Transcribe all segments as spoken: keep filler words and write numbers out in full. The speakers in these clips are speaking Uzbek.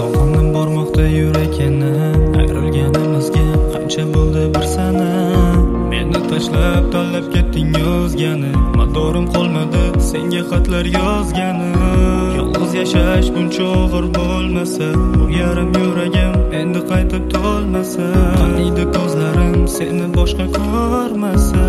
Sog'indim bormoqda yurak yana, ayrilganimizga qancha bo'ldi bir sana. Meni tashlab tanlab ketding o'zgani, madorim qolmadi senga xatlar yozgani. Yolg'iz yashash buncha og'ir bo'lmasa, bu yarim yuragim endi qaytib to'lmasa. Qaniydi ko'zlarim seni boshqa ko'rmasa.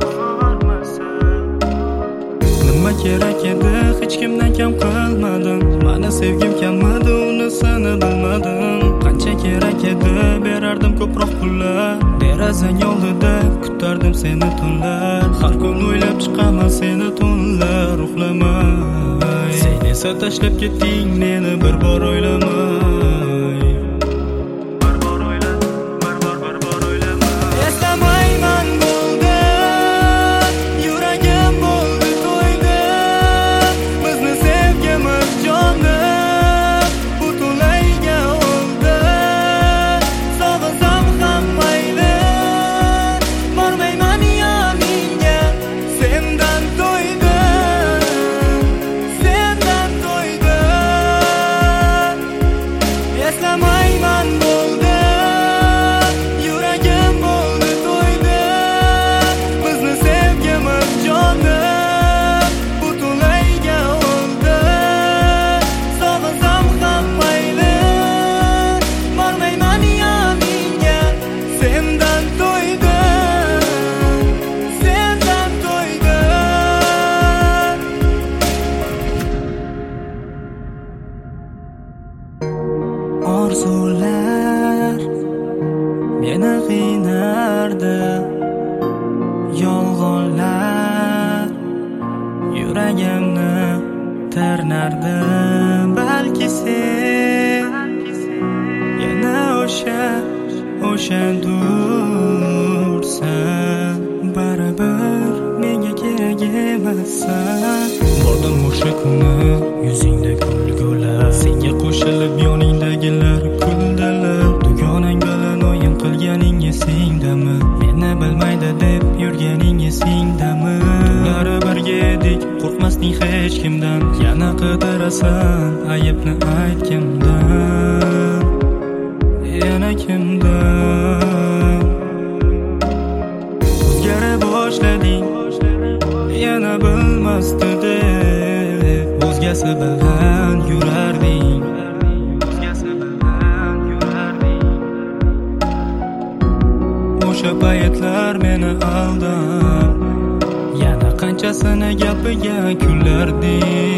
Nima kerak edi, hech kimdan kam qilmadim. Mani sevgim kammidi, uni seni bilmadim. Qancha kerak edi, berardim ko'proq pullar. Derazang oldida kutardim seni tunlar. Har kun o'ylab chiqaman seni tunlar, uxlamay. Sen esa tashlab ketding meni bir bor o'ylamay. Bir bor o'yla, bir bor bir bor o'ylamay. Eslamayman bo'ldi, yuragim bo'ldi to'ydi. Bizni sevgimiz jonni butunlayga oldi. Sog'insam ham mayli, bormayman yoningga. Sendan to'ydi, sendan to'ydi. Eslamayman bo'ldi, yuragim bo'ldi to'ydi. Bizni sevgimiz jonni butunlayga oldi. Sog'insam ham mayli, bormayman yoningga. Sendan to'ydi, sendan to'ydi. Orzular meni qiynardi, yolg'onlar yuragimni tirnardi. Balki sen yana o'sha o'shandursan, baribir menga kerak emassan. Bordim o'sha kuni yuzingda kulgular, senga qo'shilib yoningdagilar kuldilar. Dugonang bilan o'yin qilganing esingdami? Meni bilmaydi deb yurganing esingdami? Tunlari birga edik, qo'rqmasding hech kimdan. Yana qidirasan aybni ayt kimdan, yana kimdan. O'zgara boshlading, yana bilmasdi deb o'zgasi bilan yurarding, o'zgasi bilan yurarding. O'sha paytlar meni aldab, yana qanchasini gapiga kularding.